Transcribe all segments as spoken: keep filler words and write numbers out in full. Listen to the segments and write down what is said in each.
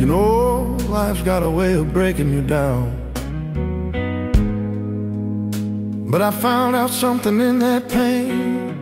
You know, life's got a way of breaking you down, but I found out something in that pain.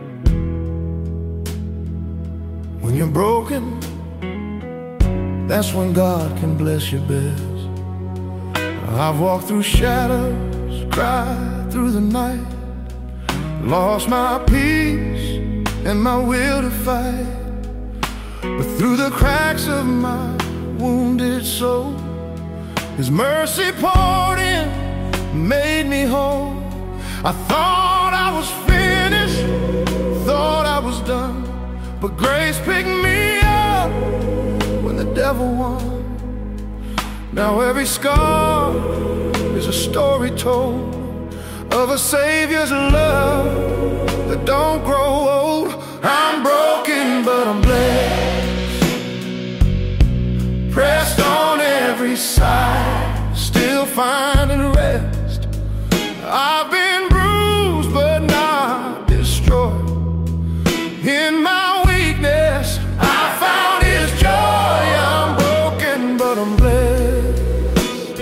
When you're broken, that's when God can bless you best. I've walked through shadows, cried through the night, lost my peace and my will to fight. But through the cracks of my wounded soul, His mercy poured in, made me whole. I thought I was finished, thought I was done, but grace picked me up when the devil won. Now every scar is a story told of a Savior's love that don't grow old. I'm broken, but I'm blessed, pressed on every side, still finding rest. I've been bruised, but not destroyed. In my weakness, I found His joy. I'm broken, but I'm blessed.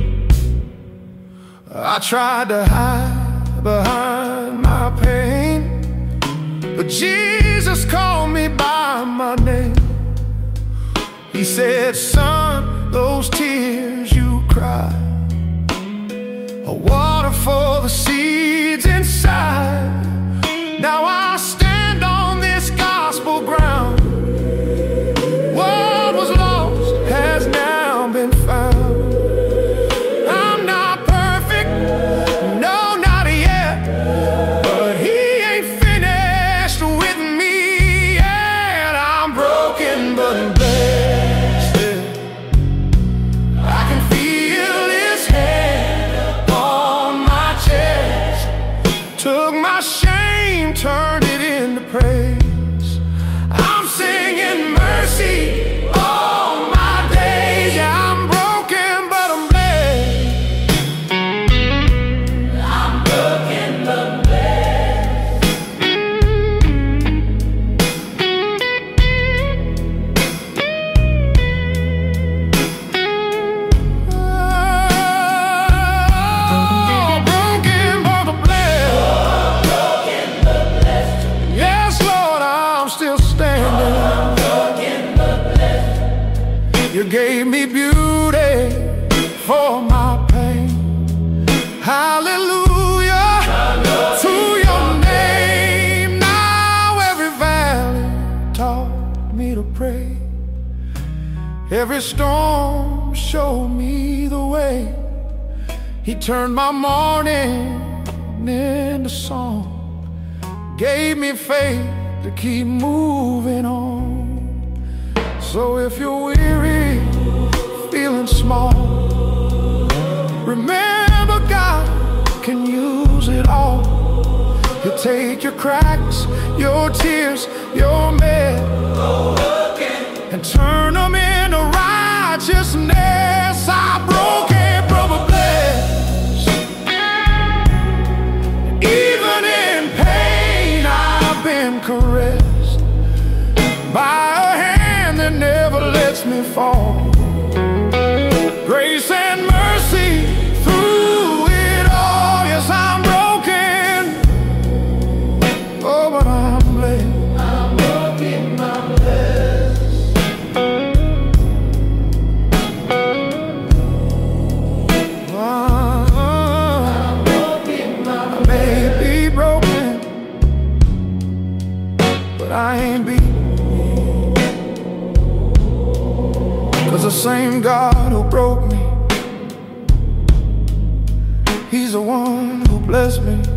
I tried to hide behind my pain, but Jesus called me by my name. He said, son, those tears you cry are water for the seeds inside. Now I stand on this gospel ground. What was lost has now been found. I'm not perfect, no, not yet, but He ain't finished with me yet. I'm broken, but I'm blessed. I can feel His hand upon my chest. Took my shame, turned it into praise. I'm singing mercy all my days. Yeah, I'm broken, but I'm blessed. I'm broken, but blessed. Oh, broken, but I'm blessed. Broken, but blessed. Yes, Lord, I'm still standing. Broken, but blessed. You gave me beauty for my pain. Hallelujah, to your name. Now every valley taught me to pray. Every storm showed me the way. He turned my mourning into song, gave me faith to keep moving on. So if you're weary, feeling small, remember God can use it all. He'll take your cracks, your tears, your mess, and turn them into righteousness. I'm broken, but I'm blessed. Even in pain, I've been caressed by a hand that never lets me fall. Grace and mercy through it all. Yes, I'm broken, oh, but I'm blessed. I'm broken, I'm blessed. Oh, I'm broken, I'm I may be broken, but I ain't beat. 'Cause the same God who broke me, He's the one who blessed me.